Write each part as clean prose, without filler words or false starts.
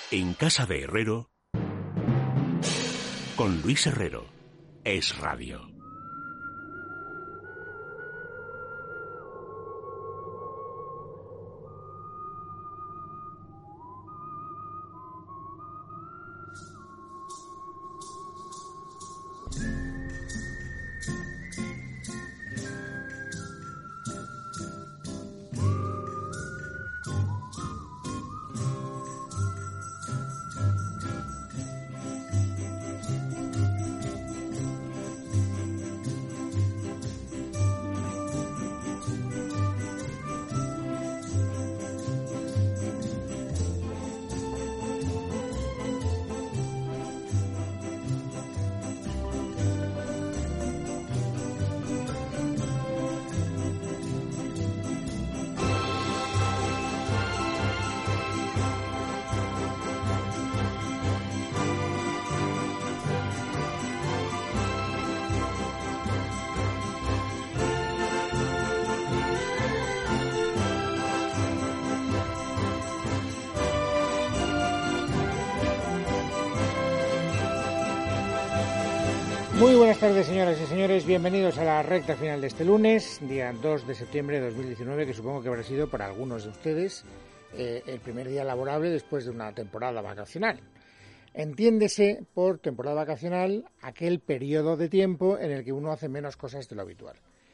En casa de Herrero, con Luis Herrero, Es Radio. Muy buenas tardes, señoras y señores. Bienvenidos a la recta final de este lunes, día 2 de septiembre de 2019, que supongo que habrá sido para algunos de ustedes el primer día laborable después de una temporada vacacional. Entiéndese por temporada vacacional aquel periodo de tiempo en el que uno hace menos cosas de lo habitual.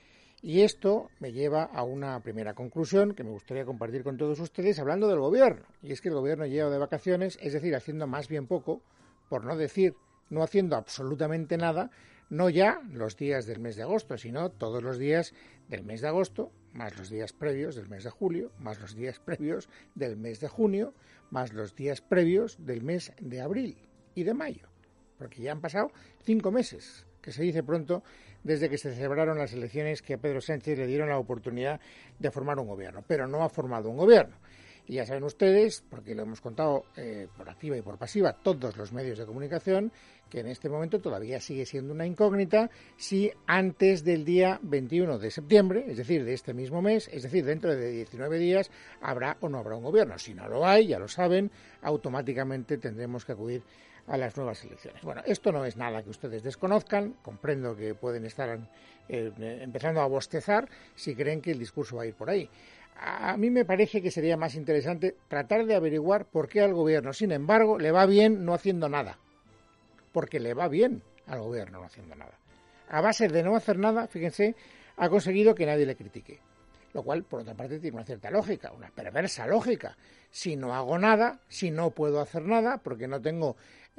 Y esto me lleva a una primera conclusión que me gustaría compartir con todos ustedes hablando del gobierno. Y es que el gobierno lleva de vacaciones, es decir, haciendo más bien poco, por no decir no haciendo absolutamente nada, no ya los días del mes de agosto, sino todos los días del mes de agosto, más los días previos del mes de julio, más los días previos del mes de junio, más los días previos del mes de abril y de mayo, porque ya han pasado 5 meses, que se dice pronto, desde que se celebraron las elecciones que a Pedro Sánchez le dieron la oportunidad de formar un gobierno, pero no ha formado un gobierno. Y ya saben ustedes, porque lo hemos contado por activa y por pasiva todos los medios de comunicación, que en este momento todavía sigue siendo una incógnita si antes del día 21 de septiembre, es decir, de este mismo mes, es decir, dentro de 19 días, habrá o no habrá un gobierno. Si no lo hay, ya lo saben, automáticamente tendremos que acudir a las nuevas elecciones. Bueno, esto no es nada que ustedes desconozcan, comprendo que pueden estar empezando a bostezar si creen que el discurso va a ir por ahí. A mí me parece que sería más interesante tratar de averiguar por qué al gobierno, sin embargo, le va bien no haciendo nada. Porque le va bien al gobierno no haciendo nada. A base de no hacer nada, fíjense, ha conseguido que nadie le critique. Lo cual, por otra parte, tiene una cierta lógica, una perversa lógica. Si no hago nada, si no puedo hacer nada, porque no tengo,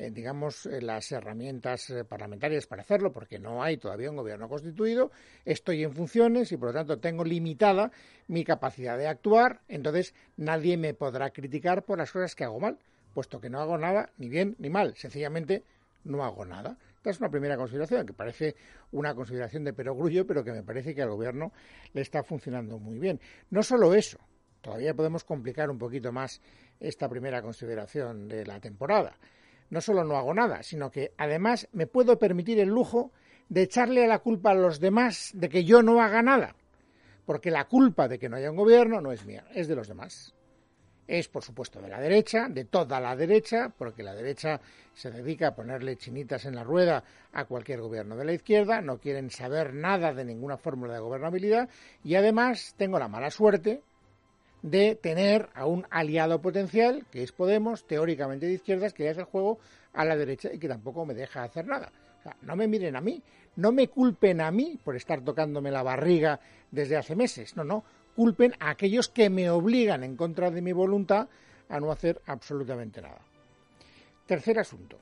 las herramientas parlamentarias para hacerlo, porque no hay todavía un gobierno constituido, estoy en funciones y, por lo tanto, tengo limitada mi capacidad de actuar, entonces nadie me podrá criticar por las cosas que hago mal, puesto que no hago nada, ni bien ni mal, sencillamente no hago nada. Esta es una primera consideración, que parece una consideración de perogrullo, pero que me parece que al gobierno le está funcionando muy bien. No solo eso, todavía podemos complicar un poquito más esta primera consideración de la temporada. No solo no hago nada, sino que además me puedo permitir el lujo de echarle la culpa a los demás de que yo no haga nada, porque la culpa de que no haya un gobierno no es mía, es de los demás. Es, por supuesto, de la derecha, de toda la derecha, porque la derecha se dedica a ponerle chinitas en la rueda a cualquier gobierno de la izquierda, no quieren saber nada de ninguna fórmula de gobernabilidad, y además tengo la mala suerte de tener a un aliado potencial, que es Podemos, teóricamente de izquierdas, que le hace el juego a la derecha y que tampoco me deja hacer nada. O sea, no me miren a mí, no me culpen a mí por estar tocándome la barriga desde hace meses, no. Culpen a aquellos que me obligan en contra de mi voluntad a no hacer absolutamente nada. Tercer asunto.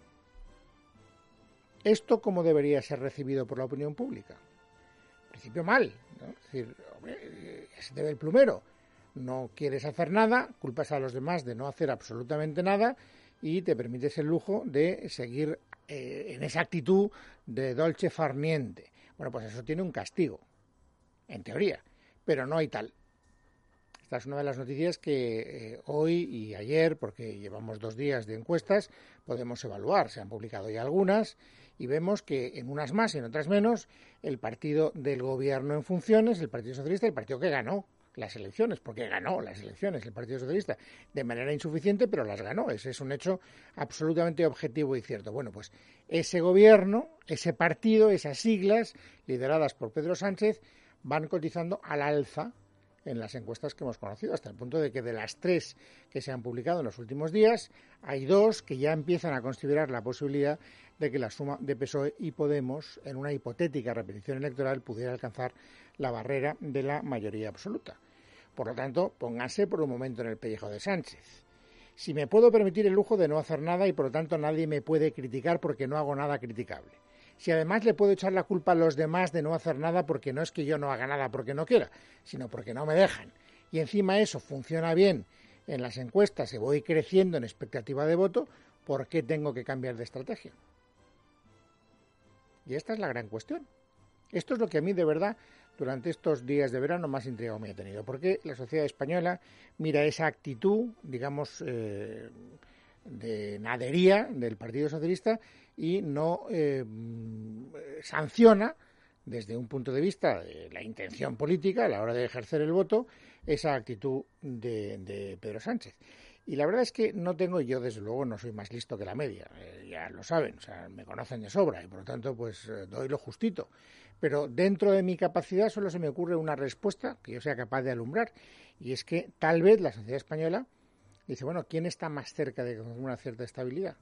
¿Esto cómo debería ser recibido por la opinión pública? En principio mal, ¿no? Es decir, se debe el plumero. No quieres hacer nada, culpas a los demás de no hacer absolutamente nada y te permites el lujo de seguir en esa actitud de dolce far niente. Bueno, pues eso tiene un castigo, en teoría, pero no hay tal. Esta es una de las noticias que hoy y ayer, porque llevamos 2 días de encuestas, podemos evaluar. Se han publicado ya algunas y vemos que en unas más y en otras menos, el partido del gobierno en funciones, el Partido Socialista, el partido que ganó las elecciones, porque ganó las elecciones el Partido Socialista de manera insuficiente, pero las ganó. Ese es un hecho absolutamente objetivo y cierto. Bueno, pues ese gobierno, ese partido, esas siglas lideradas por Pedro Sánchez van cotizando al alza en las encuestas que hemos conocido, hasta el punto de que de las 3 que se han publicado en los últimos días, hay 2 que ya empiezan a considerar la posibilidad de que la suma de PSOE y Podemos, en una hipotética repetición electoral, pudiera alcanzar la barrera de la mayoría absoluta. Por lo tanto, pónganse por un momento en el pellejo de Sánchez. Si me puedo permitir el lujo de no hacer nada y por lo tanto nadie me puede criticar porque no hago nada criticable. Si además le puedo echar la culpa a los demás de no hacer nada porque no es que yo no haga nada porque no quiera, sino porque no me dejan. Y encima eso funciona bien en las encuestas y voy creciendo en expectativa de voto, ¿por qué tengo que cambiar de estrategia? Y esta es la gran cuestión. Esto es lo que a mí de verdad durante estos días de verano más intrigado me ha tenido. ¿Por qué la sociedad española mira esa actitud, digamos, de nadería del Partido Socialista y no sanciona desde un punto de vista de la intención política a la hora de ejercer el voto esa actitud de Pedro Sánchez? Y la verdad es que no tengo, yo desde luego no soy más listo que la media, ya lo saben, o sea, me conocen de sobra y por lo tanto pues doy lo justito. Pero dentro de mi capacidad solo se me ocurre una respuesta que yo sea capaz de alumbrar, y es que tal vez la sociedad española dice, bueno, ¿quién está más cerca de una cierta estabilidad?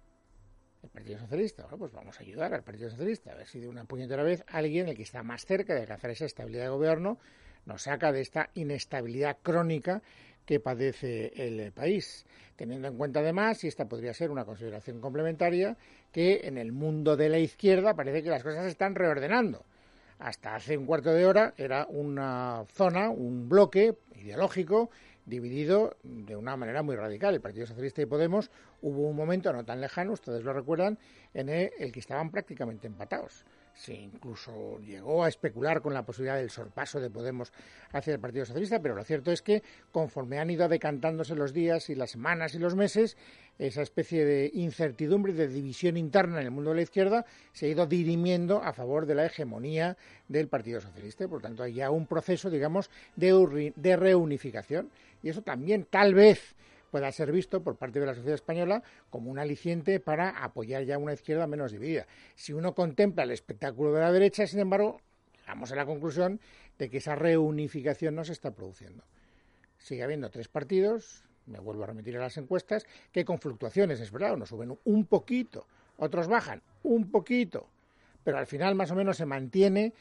El Partido Socialista. Bueno, pues vamos a ayudar al Partido Socialista, a ver si de una puñetera vez alguien, el que está más cerca de alcanzar esa estabilidad de gobierno, nos saca de esta inestabilidad crónica que padece el país, teniendo en cuenta además, y esta podría ser una consideración complementaria, que en el mundo de la izquierda parece que las cosas se están reordenando. Hasta hace un cuarto de hora era una zona, un bloque ideológico dividido de una manera muy radical. El Partido Socialista y Podemos, hubo un momento no tan lejano, ustedes lo recuerdan, en el que estaban prácticamente empatados. Se incluso llegó a especular con la posibilidad del sorpaso de Podemos hacia el Partido Socialista, pero lo cierto es que conforme han ido decantándose los días y las semanas y los meses, esa especie de incertidumbre, de división interna en el mundo de la izquierda se ha ido dirimiendo a favor de la hegemonía del Partido Socialista. Por tanto, hay ya un proceso, digamos, de reunificación, y eso también tal vez pueda ser visto por parte de la sociedad española como un aliciente para apoyar ya una izquierda menos dividida. Si uno contempla el espectáculo de la derecha, sin embargo, llegamos a la conclusión de que esa reunificación no se está produciendo. Sigue habiendo 3 partidos, me vuelvo a remitir a las encuestas, que con fluctuaciones, es verdad, unos suben un poquito, otros bajan un poquito, pero al final más o menos se mantiene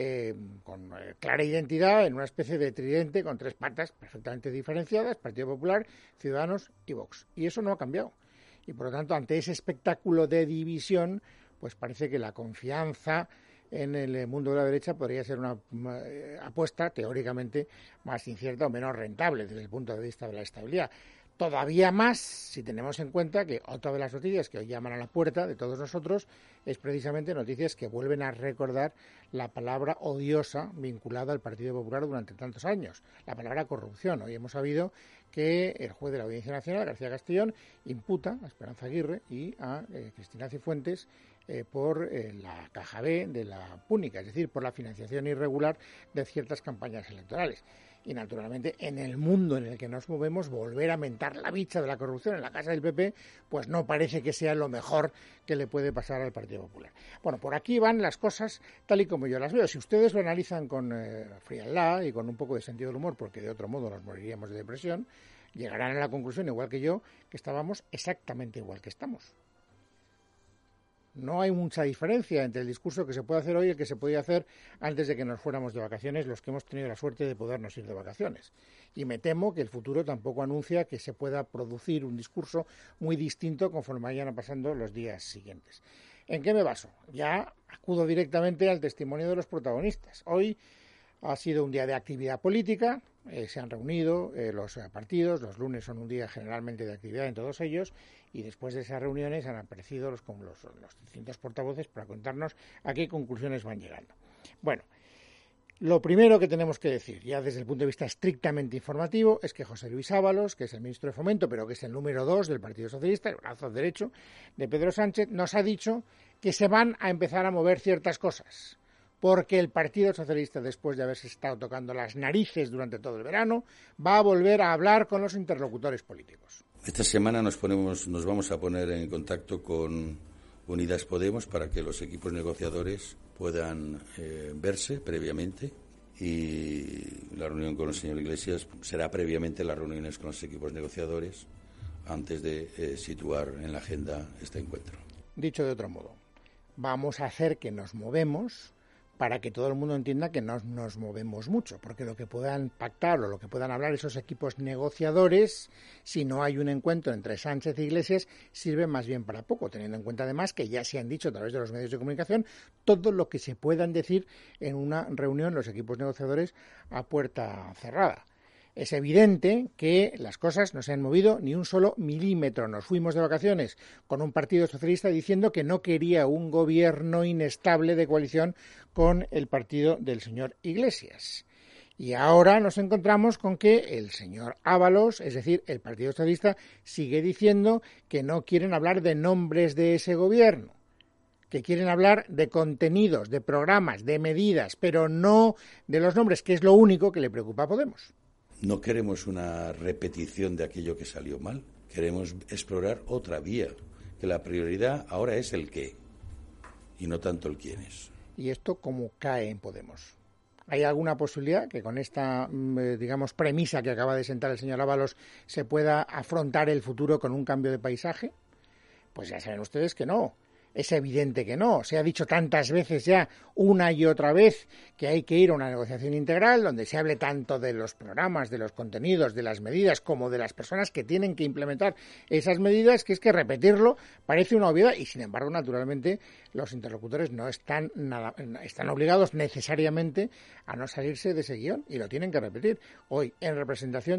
con clara identidad en una especie de tridente con 3 patas perfectamente diferenciadas, Partido Popular, Ciudadanos y Vox. Y eso no ha cambiado. Y por lo tanto, ante ese espectáculo de división, pues parece que la confianza en el mundo de la derecha podría ser una apuesta teóricamente más incierta o menos rentable desde el punto de vista de la estabilidad. Todavía más si tenemos en cuenta que otra de las noticias que hoy llaman a la puerta de todos nosotros es precisamente noticias que vuelven a recordar la palabra odiosa vinculada al Partido Popular durante tantos años, la palabra corrupción. Hoy hemos sabido que el juez de la Audiencia Nacional, García Castellón, imputa a Esperanza Aguirre y a Cristina Cifuentes por la caja B de la Púnica, es decir, por la financiación irregular de ciertas campañas electorales. Y naturalmente en el mundo en el que nos movemos, volver a mentar la bicha de la corrupción en la casa del PP, pues no parece que sea lo mejor que le puede pasar al Partido Popular. Bueno, por aquí van las cosas tal y como yo las veo. Si ustedes lo analizan con frialdad y con un poco de sentido del humor, porque de otro modo nos moriríamos de depresión, llegarán a la conclusión, igual que yo, que estábamos exactamente igual que estamos. No hay mucha diferencia entre el discurso que se puede hacer hoy y el que se podía hacer antes de que nos fuéramos de vacaciones, los que hemos tenido la suerte de podernos ir de vacaciones. Y me temo que el futuro tampoco anuncia que se pueda producir un discurso muy distinto conforme vayan pasando los días siguientes. ¿En qué me baso? Ya acudo directamente al testimonio de los protagonistas. Hoy ha sido un día de actividad política, se han reunido los partidos, los lunes son un día generalmente de actividad en todos ellos, y después de esas reuniones han aparecido los distintos portavoces para contarnos a qué conclusiones van llegando. Bueno, lo primero que tenemos que decir, ya desde el punto de vista estrictamente informativo, es que José Luis Ábalos, que es el ministro de Fomento, pero que es el número 2 del Partido Socialista, el brazo derecho de Pedro Sánchez, nos ha dicho que se van a empezar a mover ciertas cosas. porque el Partido Socialista, después de haberse estado tocando las narices durante todo el verano, va a volver a hablar con los interlocutores políticos. Esta semana nos vamos a poner en contacto con Unidas Podemos para que los equipos negociadores puedan verse previamente, y la reunión con el señor Iglesias será previamente las reuniones con los equipos negociadores antes de situar en la agenda este encuentro. Dicho de otro modo, vamos a hacer que nos movemos para que todo el mundo entienda que no nos movemos mucho, porque lo que puedan pactar o lo que puedan hablar esos equipos negociadores, si no hay un encuentro entre Sánchez e Iglesias, sirve más bien para poco, teniendo en cuenta además que ya se han dicho a través de los medios de comunicación todo lo que se puedan decir en una reunión los equipos negociadores a puerta cerrada. Es evidente que las cosas no se han movido ni un solo milímetro. Nos fuimos de vacaciones con un Partido Socialista diciendo que no quería un gobierno inestable de coalición con el partido del señor Iglesias. Y ahora nos encontramos con que el señor Ábalos, es decir, el Partido Socialista, sigue diciendo que no quieren hablar de nombres de ese gobierno, que quieren hablar de contenidos, de programas, de medidas, pero no de los nombres, que es lo único que le preocupa a Podemos. No queremos una repetición de aquello que salió mal. Queremos explorar otra vía, que la prioridad ahora es el qué y no tanto el quién es. ¿Y esto cómo cae en Podemos? ¿Hay alguna posibilidad que con esta, digamos, premisa que acaba de sentar el señor Ábalos se pueda afrontar el futuro con un cambio de paisaje? Pues ya saben ustedes que no. Es evidente que no. Se ha dicho tantas veces ya, una y otra vez, que hay que ir a una negociación integral donde se hable tanto de los programas, de los contenidos, de las medidas, como de las personas que tienen que implementar esas medidas, que es que repetirlo parece una obviedad. Y sin embargo, naturalmente, los interlocutores no están obligados necesariamente a no salirse de ese guión y lo tienen que repetir. Hoy, en representación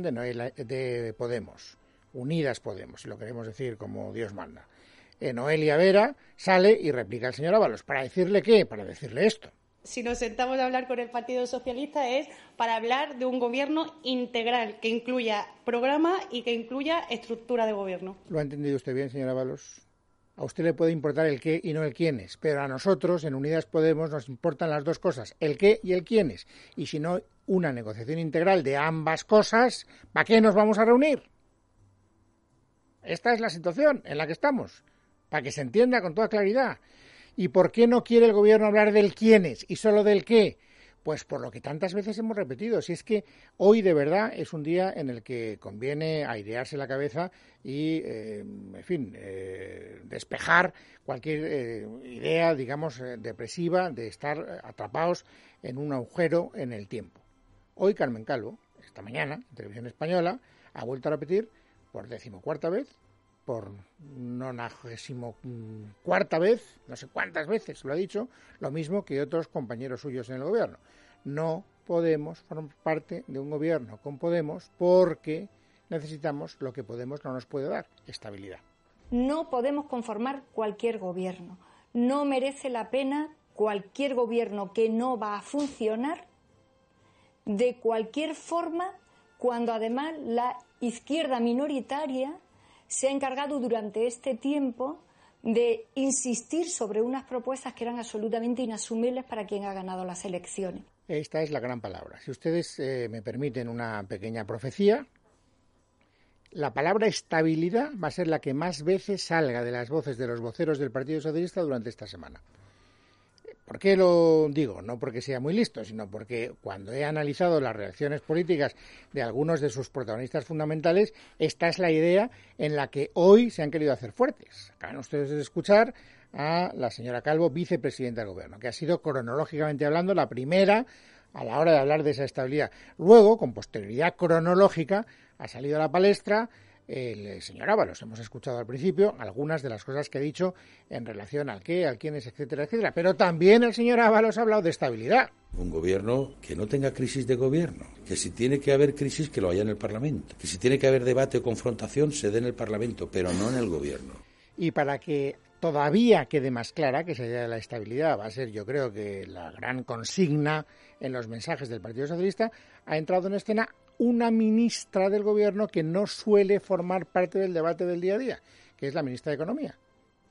de Podemos, Unidas Podemos, si lo queremos decir como Dios manda, Noelia Vera sale y replica al señor Ábalos. ¿Para decirle qué? Para decirle esto. Si nos sentamos a hablar con el Partido Socialista es para hablar de un gobierno integral que incluya programa y que incluya estructura de gobierno. ¿Lo ha entendido usted bien, señor Ábalos? A usted le puede importar el qué y no el quiénes, pero a nosotros, en Unidas Podemos, nos importan las dos cosas, el qué y el quiénes. Y si no, una negociación integral de ambas cosas, ¿para qué nos vamos a reunir? Esta es la situación en la que estamos, para que se entienda con toda claridad. ¿Y por qué no quiere el gobierno hablar del quiénes y solo del qué? Pues por lo que tantas veces hemos repetido, si es que hoy de verdad es un día en el que conviene airearse la cabeza y, despejar cualquier idea, digamos, depresiva de estar atrapados en un agujero en el tiempo. Hoy Carmen Calvo, esta mañana, en Televisión Española, ha vuelto a repetir por 14ª vez, por 94ª vez, no sé cuántas veces lo ha dicho, lo mismo que otros compañeros suyos en el gobierno. No podemos formar parte de un gobierno con Podemos porque necesitamos lo que Podemos no nos puede dar, estabilidad. No podemos conformar cualquier gobierno. No merece la pena cualquier gobierno que no va a funcionar de cualquier forma, cuando además la izquierda minoritaria se ha encargado durante este tiempo de insistir sobre unas propuestas que eran absolutamente inasumibles para quien ha ganado las elecciones. Esta es la gran palabra. Si ustedes me permiten una pequeña profecía, la palabra estabilidad va a ser la que más veces salga de las voces de los voceros del Partido Socialista durante esta semana. ¿Por qué lo digo? No porque sea muy listo, sino porque cuando he analizado las reacciones políticas de algunos de sus protagonistas fundamentales, esta es la idea en la que hoy se han querido hacer fuertes. Acaban ustedes de escuchar a la señora Calvo, vicepresidenta del Gobierno, que ha sido cronológicamente hablando la primera a la hora de hablar de esa estabilidad. Luego, con posterioridad cronológica, ha salido a la palestra el señor Ábalos. Hemos escuchado al principio algunas de las cosas que ha dicho en relación al qué, al quiénes, etcétera, etcétera. Pero también el señor Ábalos ha hablado de estabilidad. Un gobierno que no tenga crisis de gobierno, que si tiene que haber crisis, que lo haya en el Parlamento, que si tiene que haber debate o confrontación, se dé en el Parlamento, pero no en el gobierno. Y para que todavía quede más clara que esa idea de la estabilidad va a ser, yo creo que la gran consigna en los mensajes del Partido Socialista, ha entrado en escena una ministra del Gobierno que no suele formar parte del debate del día a día, que es la ministra de Economía.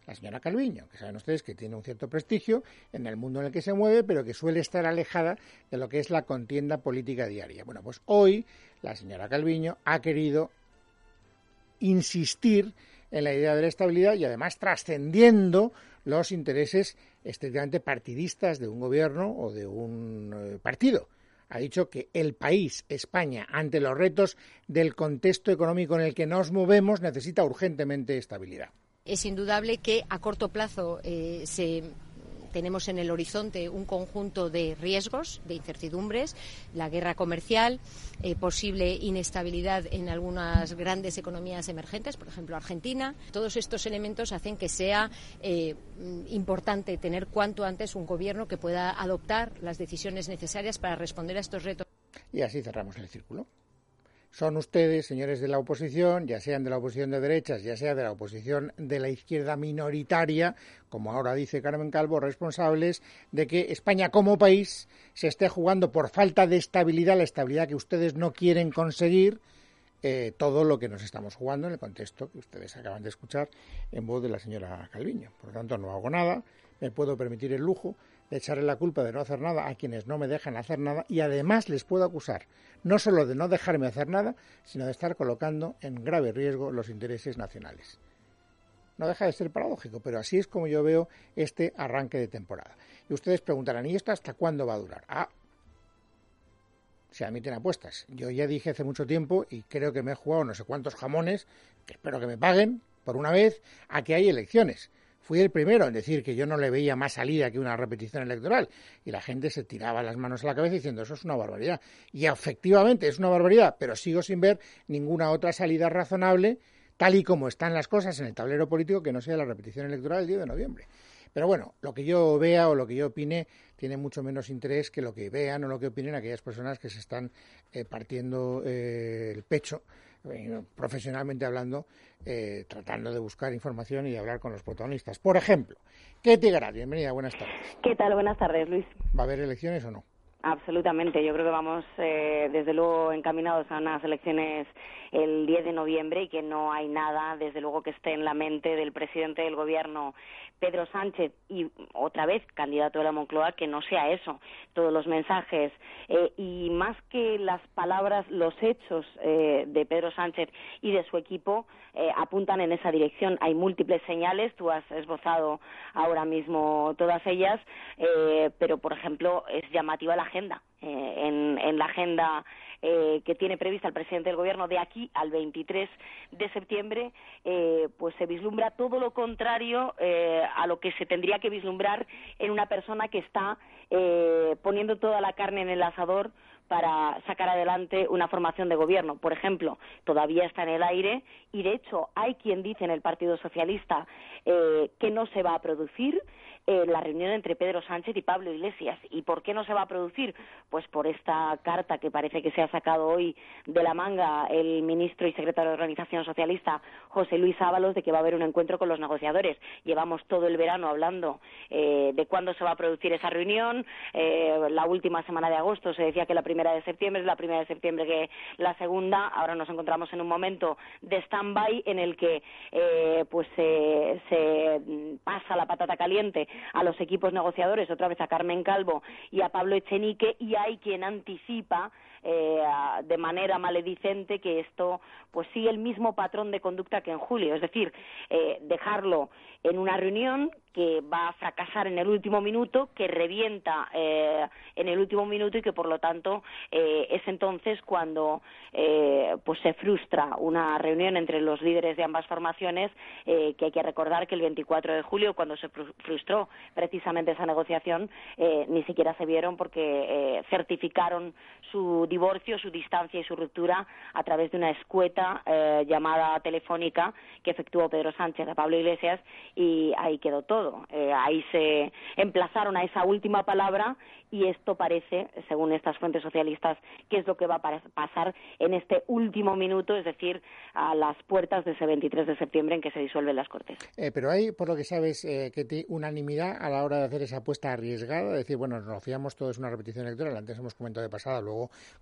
la señora Calviño, que saben ustedes que tiene un cierto prestigio en el mundo en el que se mueve, pero que suele estar alejada de lo que es la contienda política diaria. Bueno, pues hoy la señora Calviño ha querido insistir en la idea de la estabilidad y además trascendiendo los intereses estrictamente partidistas de un gobierno o de un partido. Ha dicho que el país, España, ante los retos del contexto económico en el que nos movemos, necesita urgentemente estabilidad. Es indudable que a corto plazo tenemos en el horizonte un conjunto de riesgos, de incertidumbres, la guerra comercial, posible inestabilidad en algunas grandes economías emergentes, por ejemplo Argentina. Todos estos elementos hacen que sea importante tener cuanto antes un gobierno que pueda adoptar las decisiones necesarias para responder a estos retos. Y así cerramos el círculo. Son ustedes, señores de la oposición, ya sean de la oposición de derechas, ya sea de la oposición de la izquierda minoritaria, como ahora dice Carmen Calvo, responsables de que España como país se esté jugando por falta de estabilidad, la estabilidad que ustedes no quieren conseguir, todo lo que nos estamos jugando en el contexto que ustedes acaban de escuchar en voz de la señora Calviño. Por lo tanto, no hago nada, me puedo permitir el lujo de echarle la culpa de no hacer nada a quienes no me dejan hacer nada y además les puedo acusar no solo de no dejarme hacer nada, sino de estar colocando en grave riesgo los intereses nacionales. No deja de ser paradójico, pero así es como yo veo este arranque de temporada. Y ustedes preguntarán, ¿y esto hasta cuándo va a durar? Se admiten apuestas. Yo ya dije hace mucho tiempo, y creo que me he jugado no sé cuántos jamones, que espero que me paguen por una vez, a que hay elecciones. Fui el primero en decir que yo no le veía más salida que una repetición electoral. Y la gente se tiraba las manos a la cabeza diciendo, eso es una barbaridad. Y efectivamente es una barbaridad, pero sigo sin ver ninguna otra salida razonable, tal y como están las cosas en el tablero político, que no sea la repetición electoral el 10 de noviembre. Pero bueno, lo que yo vea o lo que yo opine tiene mucho menos interés que lo que vean o lo que opinen aquellas personas que se están partiendo el pecho, profesionalmente hablando, tratando de buscar información y de hablar con los protagonistas. Por ejemplo, Ketty Garat, bienvenida, buenas tardes. ¿Qué tal? Buenas tardes, Luis. ¿Va a haber elecciones o no? Absolutamente, yo creo que vamos desde luego encaminados a unas elecciones el 10 de noviembre y que no hay nada, desde luego, que esté en la mente del presidente del gobierno, Pedro Sánchez, y otra vez candidato de la Moncloa, que no sea eso. Todos los mensajes y más que las palabras, los hechos de Pedro Sánchez y de su equipo apuntan en esa dirección. Hay múltiples señales, tú has esbozado ahora mismo todas ellas, pero por ejemplo es llamativa la agenda. En la agenda que tiene prevista el presidente del gobierno de aquí al 23 de septiembre, pues se vislumbra todo lo contrario a lo que se tendría que vislumbrar en una persona que está poniendo toda la carne en el asador para sacar adelante una formación de gobierno. Por ejemplo, todavía está en el aire y, de hecho, hay quien dice en el Partido Socialista que no se va a producir la reunión entre Pedro Sánchez y Pablo Iglesias. ¿Y por qué no se va a producir? Pues por esta carta que parece que se ha sacado hoy de la manga el ministro y secretario de Organización Socialista, José Luis Ábalos, de que va a haber un encuentro con los negociadores. Llevamos todo el verano hablando de cuándo se va a producir esa reunión. La última semana de agosto se decía que la primera de septiembre, es la primera de septiembre que la segunda. Ahora nos encontramos en un momento de stand-by en el que pues se pasa la patata caliente a los equipos negociadores, otra vez a Carmen Calvo y a Pablo Echenique, y hay quien anticipa de manera maledicente que esto pues sigue el mismo patrón de conducta que en julio, es decir, dejarlo en una reunión que va a fracasar en el último minuto, que revienta en el último minuto y que por lo tanto es entonces cuando pues se frustra una reunión entre los líderes de ambas formaciones, que hay que recordar que el 24 de julio, cuando se frustró precisamente esa negociación, ni siquiera se vieron porque certificaron su divorcio, su distancia y su ruptura a través de una escueta llamada telefónica que efectuó Pedro Sánchez a Pablo Iglesias, y ahí quedó todo. Ahí se emplazaron a esa última palabra y esto parece, según estas fuentes socialistas, que es lo que va a pasar en este último minuto, es decir, a las puertas de ese 23 de septiembre en que se disuelven las Cortes. Pero hay, por lo que sabes, Ketty, unanimidad a la hora de hacer esa apuesta arriesgada, de decir, bueno, nos fiamos todo, es una repetición electoral, antes hemos comentado de pasada, luego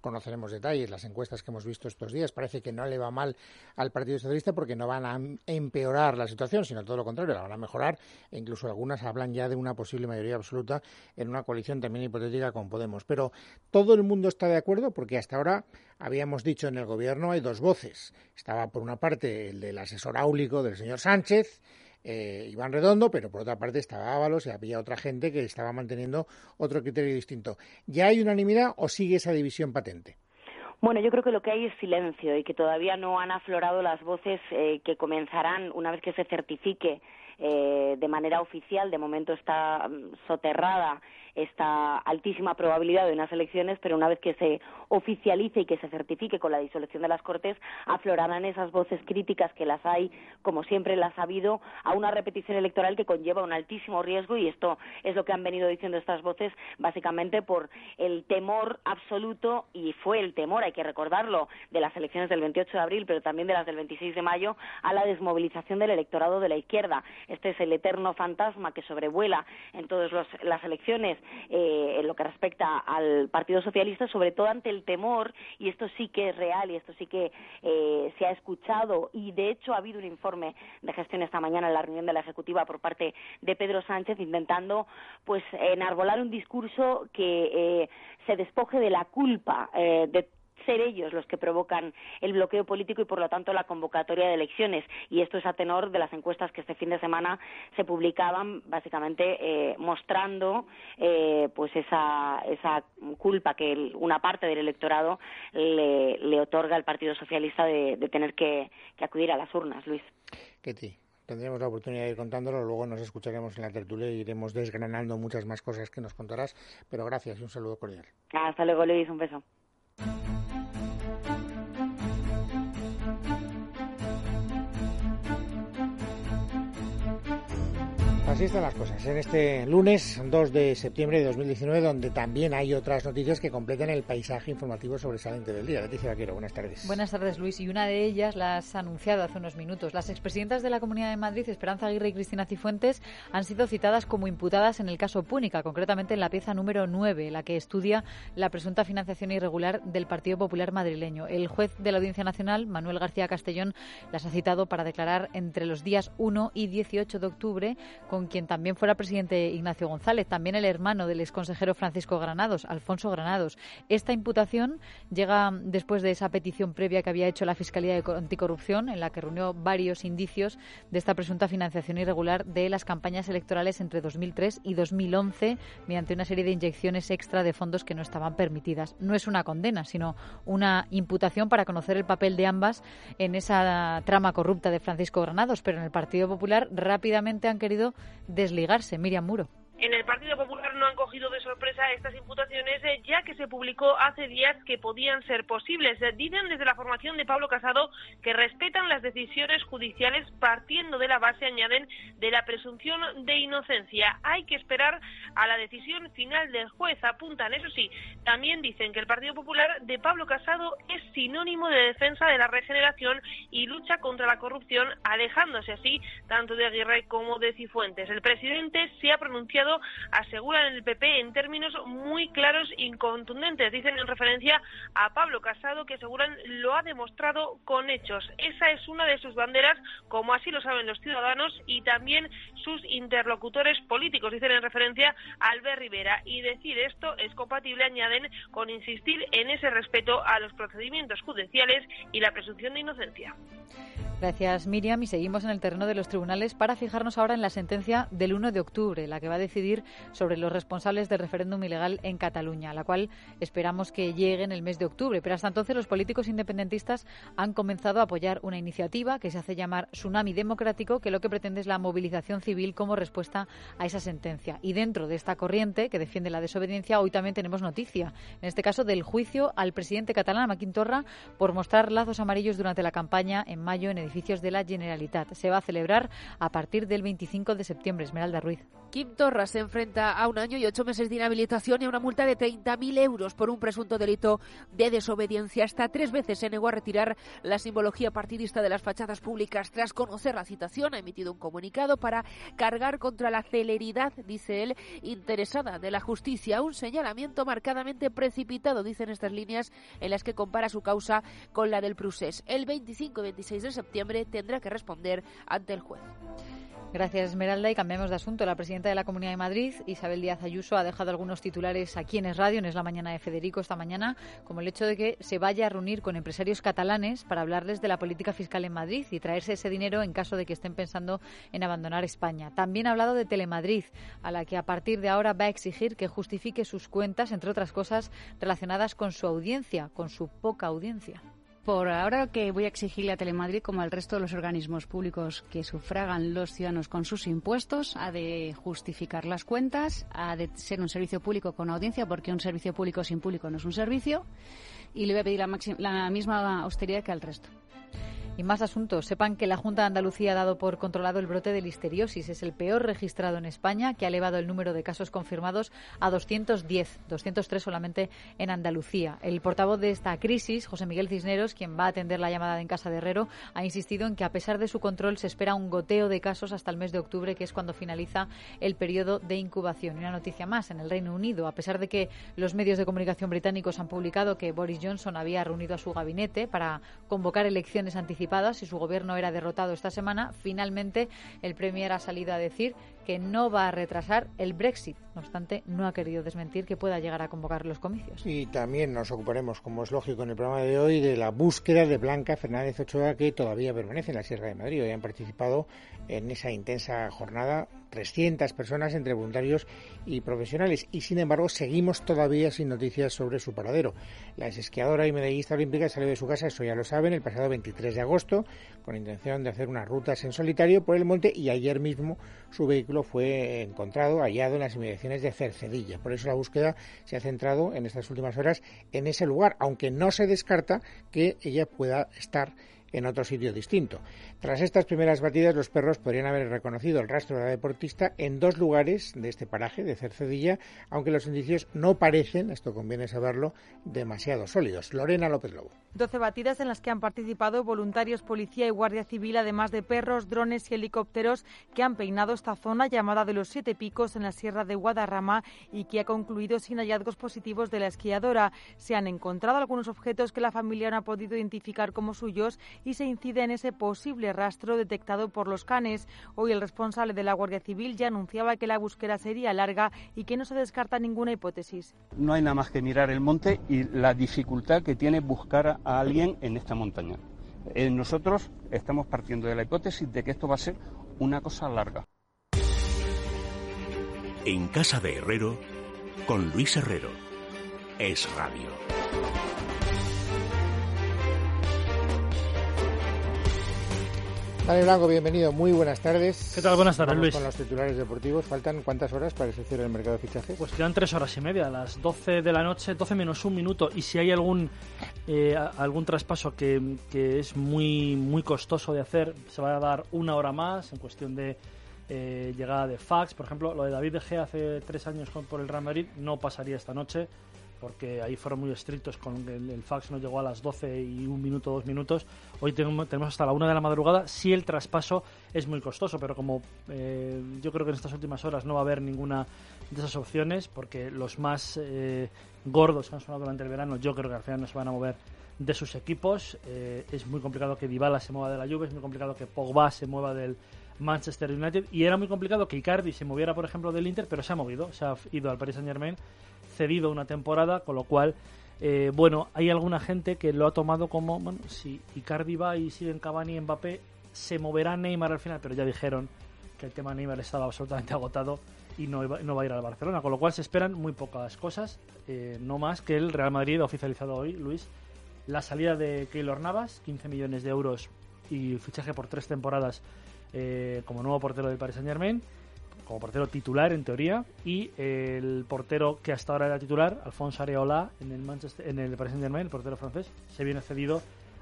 conoceremos detalles. Las encuestas que hemos visto estos días parece que no le va mal al Partido Socialista porque no van a empeorar la situación, sino todo lo contrario, la van a mejorar, e incluso algunas hablan ya de una posible mayoría absoluta en una coalición también hipotética con Podemos. Pero todo el mundo está de acuerdo porque hasta ahora habíamos dicho en el gobierno hay dos voces. Estaba por una parte el del asesor áulico del señor Sánchez, Iván Redondo, pero por otra parte estaba Ábalos y había otra gente que estaba manteniendo otro criterio distinto. ¿Ya hay unanimidad o sigue esa división patente? Bueno, yo creo que lo que hay es silencio y que todavía no han aflorado las voces que comenzarán una vez que se certifique de manera oficial. De momento está soterrada esta altísima probabilidad de unas elecciones, pero una vez que se oficialice y que se certifique con la disolución de las Cortes, aflorarán esas voces críticas que las hay, como siempre las ha habido, a una repetición electoral que conlleva un altísimo riesgo, y esto es lo que han venido diciendo estas voces, básicamente por el temor absoluto, y fue el temor, hay que recordarlo, de las elecciones del 28 de abril, pero también de las del 26 de mayo, a la desmovilización del electorado de la izquierda. Este es el eterno fantasma que sobrevuela en todas las elecciones en lo que respecta al Partido Socialista, sobre todo ante el temor, y esto sí que es real y esto sí que se ha escuchado, y de hecho ha habido un informe de gestión esta mañana en la reunión de la Ejecutiva por parte de Pedro Sánchez, intentando pues enarbolar un discurso que se despoje de la culpa de ser ellos los que provocan el bloqueo político y por lo tanto la convocatoria de elecciones, y esto es a tenor de las encuestas que este fin de semana se publicaban, básicamente mostrando pues esa culpa que una parte del electorado le otorga al Partido Socialista de tener que acudir a las urnas. Luis. Ketty, tendremos la oportunidad de ir contándolo, luego nos escucharemos en la tertulia y iremos desgranando muchas más cosas que nos contarás, pero gracias y un saludo cordial. Hasta luego, Luis, un beso. Así están las cosas en este lunes 2 de septiembre de 2019, donde también hay otras noticias que completan el paisaje informativo sobresaliente del día. Leticia Vaquero, buenas tardes. Buenas tardes, Luis. Y una de ellas la has anunciado hace unos minutos. Las expresidentas de la Comunidad de Madrid, Esperanza Aguirre y Cristina Cifuentes, han sido citadas como imputadas en el caso Púnica, concretamente en la pieza número 9, la que estudia la presunta financiación irregular del Partido Popular madrileño. El juez de la Audiencia Nacional, Manuel García Castellón, las ha citado para declarar entre los días 1 y 18 de octubre, con quien también fuera presidente Ignacio González, también el hermano del exconsejero Francisco Granados, Alfonso Granados. Esta imputación llega después de esa petición previa que había hecho la Fiscalía de Anticorrupción, en la que reunió varios indicios de esta presunta financiación irregular de las campañas electorales entre 2003 y 2011, mediante una serie de inyecciones extra de fondos que no estaban permitidas. No es una condena, sino una imputación para conocer el papel de ambas en esa trama corrupta de Francisco Granados, pero en el Partido Popular rápidamente han querido desligarse. Miriam Muro. En el Partido Popular no han cogido de sorpresa estas imputaciones, ya que se publicó hace días que podían ser posibles. Dicen desde la formación de Pablo Casado que respetan las decisiones judiciales partiendo de la base, añaden, de la presunción de inocencia. Hay que esperar a la decisión final del juez, apuntan. Eso sí, también dicen que el Partido Popular de Pablo Casado es sinónimo de defensa de la regeneración y lucha contra la corrupción, alejándose así tanto de Aguirre como de Cifuentes. El presidente se ha pronunciado, aseguran en el PP, en términos muy claros y contundentes. Dicen en referencia a Pablo Casado que aseguran lo ha demostrado con hechos. Esa es una de sus banderas, como así lo saben los ciudadanos y también sus interlocutores políticos. Dicen en referencia a Albert Rivera, y decir esto es compatible, añaden, con insistir en ese respeto a los procedimientos judiciales y la presunción de inocencia. Gracias, Miriam. Y seguimos en el terreno de los tribunales para fijarnos ahora en la sentencia del 1 de octubre, la que va a decidir sobre los responsables del referéndum ilegal en Cataluña, la cual esperamos que llegue en el mes de octubre. Pero hasta entonces los políticos independentistas han comenzado a apoyar una iniciativa que se hace llamar Tsunami Democrático, que lo que pretende es la movilización civil como respuesta a esa sentencia. Y dentro de esta corriente que defiende la desobediencia, hoy también tenemos noticia, en este caso del juicio al presidente catalán, Joaquim Torra, por mostrar lazos amarillos durante la campaña en mayo en edificios de la Generalitat. Se va a celebrar a partir del 25 de septiembre. Esmeralda Ruiz. Quim Torra se enfrenta a 1 año y 8 meses de inhabilitación y a una multa de 30.000 euros por un presunto delito de desobediencia. Hasta 3 veces se negó a retirar la simbología partidista de las fachadas públicas. Tras conocer la citación, ha emitido un comunicado para cargar contra la celeridad, dice él, interesada de la justicia. Un señalamiento marcadamente precipitado, dicen estas líneas, en las que compara su causa con la del Prusés. El 25 y 26 de septiembre tendrá que responder ante el juez. Gracias, Esmeralda. Y cambiamos de asunto. La presidenta de la Comunidad de Madrid, Isabel Díaz Ayuso, ha dejado algunos titulares aquí en Es Radio, en Es la Mañana de Federico esta mañana, como el hecho de que se vaya a reunir con empresarios catalanes para hablarles de la política fiscal en Madrid y traerse ese dinero en caso de que estén pensando en abandonar España. También ha hablado de Telemadrid, a la que a partir de ahora va a exigir que justifique sus cuentas, entre otras cosas relacionadas con su audiencia, con su poca audiencia. Por ahora que voy a exigirle a Telemadrid, como al resto de los organismos públicos que sufragan los ciudadanos con sus impuestos, ha de justificar las cuentas, ha de ser un servicio público con audiencia, porque un servicio público sin público no es un servicio, y le voy a pedir la misma austeridad que al resto. Y más asuntos. Sepan que la Junta de Andalucía ha dado por controlado el brote de listeriosis. Es el peor registrado en España, que ha elevado el número de casos confirmados a 210, 203 solamente en Andalucía. El portavoz de esta crisis, José Miguel Cisneros, quien va a atender la llamada de En Casa de Herrero, ha insistido en que a pesar de su control se espera un goteo de casos hasta el mes de octubre, que es cuando finaliza el periodo de incubación. Y una noticia más, en el Reino Unido, a pesar de que los medios de comunicación británicos han publicado que Boris Johnson había reunido a su gabinete para convocar elecciones anticipadas y su gobierno era derrotado esta semana, finalmente el Premier ha salido a decir que no va a retrasar el Brexit. No obstante, no ha querido desmentir que pueda llegar a convocar los comicios. Y también nos ocuparemos, como es lógico en el programa de hoy, de la búsqueda de Blanca Fernández Ochoa, que todavía permanece en la Sierra de Madrid. Hoy han participado en esa intensa jornada 300 personas entre voluntarios y profesionales, y sin embargo seguimos todavía sin noticias sobre su paradero. La exesquiadora y medallista olímpica salió de su casa, eso ya lo saben, el pasado 23 de agosto, con intención de hacer unas rutas en solitario por el monte, y ayer mismo su vehículo fue hallado en las inmediaciones de Cercedilla. Por eso la búsqueda se ha centrado en estas últimas horas en ese lugar, aunque no se descarta que ella pueda estar en otro sitio distinto. Tras estas primeras batidas, los perros podrían haber reconocido el rastro de la deportista en 2 lugares de este paraje de Cercedilla, aunque los indicios no parecen, esto conviene saberlo, demasiado sólidos. Lorena López Lobo. 12 batidas en las que han participado voluntarios, policía y guardia civil, además de perros, drones y helicópteros que han peinado esta zona llamada de los 7 Picos en la Sierra de Guadarrama y que ha concluido sin hallazgos positivos de la esquiadora. Se han encontrado algunos objetos que la familia no ha podido identificar como suyos y se incide en ese posible rastro detectado por los canes. Hoy el responsable de la Guardia Civil ya anunciaba que la búsqueda sería larga y que no se descarta ninguna hipótesis. No hay nada más que mirar el monte y la dificultad que tiene buscar a alguien en esta montaña. Nosotros estamos partiendo de la hipótesis de que esto va a ser una cosa larga. En Casa de Herrero, con Luis Herrero. Es Radio. Dani Blanco, bienvenido, muy buenas tardes. ¿Qué tal? Buenas tardes, Vamos Luis. Con los titulares deportivos, ¿faltan cuántas horas para que se cierre el mercado de fichajes? Pues quedan 3 horas y media, a las 12 de la noche, 12 menos un minuto, y si hay algún traspaso que es muy costoso de hacer, se va a dar 1 hora más en cuestión de llegada de fax. Por ejemplo, lo de David De Gea hace 3 años por el Real Madrid no pasaría esta noche, porque ahí fueron muy estrictos con que el fax no llegó a las 12 y 1 minuto, 2 minutos. Hoy tenemos hasta la 1 de la madrugada. Sí, el traspaso es muy costoso, pero como yo creo que en estas últimas horas no va a haber ninguna de esas opciones, porque los más gordos que han sonado durante el verano, yo creo que al final no se van a mover de sus equipos. Es muy complicado que Dybala se mueva de la Juve, es muy complicado que Pogba se mueva del Manchester United, y era muy complicado que Icardi se moviera, por ejemplo, del Inter, pero se ha movido, se ha ido al Paris Saint-Germain, cedido una temporada, con lo cual hay alguna gente que lo ha tomado como, si Icardi va y siguen Cavani y Mbappé, se moverá Neymar al final, pero ya dijeron que el tema Neymar estaba absolutamente agotado y no va a ir al Barcelona, con lo cual se esperan muy pocas cosas, no más que el Real Madrid ha oficializado hoy, Luis, la salida de Keylor Navas, 15 millones de euros y fichaje por 3 temporadas como nuevo portero del Paris Saint-Germain, como portero titular en teoría, y el portero que hasta ahora era titular, Alphonse Areola, en el Paris Saint-Germain, el portero francés, se viene cedido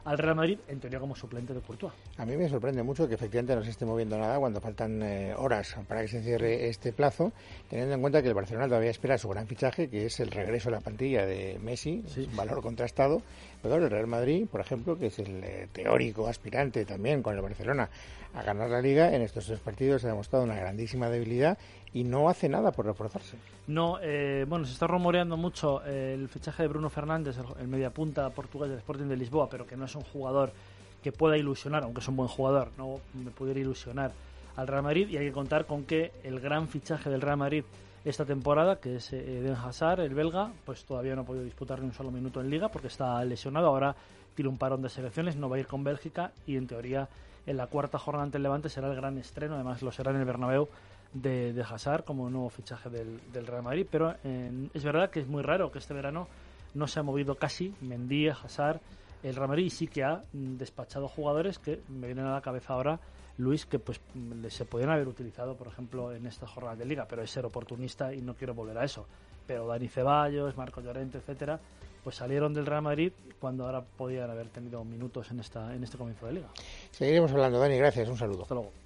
al Real Madrid, en teoría como suplente de Courtois. A mí me sorprende mucho que efectivamente no se esté moviendo nada cuando faltan horas para que se cierre este plazo, teniendo en cuenta que el Barcelona todavía espera su gran fichaje, que es el regreso a la plantilla de Messi, sí. Un valor contrastado. Pero el Real Madrid, por ejemplo, que es el teórico aspirante también con el Barcelona a ganar la Liga, en estos 3 partidos ha demostrado una grandísima debilidad y no hace nada por reforzarse. No, bueno, se está rumoreando mucho el fichaje de Bruno Fernández, el mediapunta portugués del Sporting de Lisboa, pero que no es un jugador que pueda ilusionar, aunque es un buen jugador, no me pudiera ilusionar al Real Madrid. Y hay que contar con que el gran fichaje del Real Madrid esta temporada, que es Eden Hazard, el belga, pues todavía no ha podido disputar ni un solo minuto en Liga porque está lesionado. Ahora tiene un parón de selecciones, no va a ir con Bélgica y en teoría en la 4ª jornada ante el Levante será el gran estreno, además lo será en el Bernabéu, de Hazard como nuevo fichaje del Real Madrid. Pero es verdad que es muy raro que este verano no se ha movido casi Mendy, Hazard, el Real Madrid, y sí que ha despachado jugadores que me vienen a la cabeza ahora, Luis, que pues se podían haber utilizado, por ejemplo, en esta jornada de Liga, pero es ser oportunista y no quiero volver a eso. Pero Dani Ceballos, Marco Llorente, etcétera, pues salieron del Real Madrid cuando ahora podían haber tenido minutos en este comienzo de Liga. Seguiremos hablando, Dani, gracias, un saludo. Hasta luego.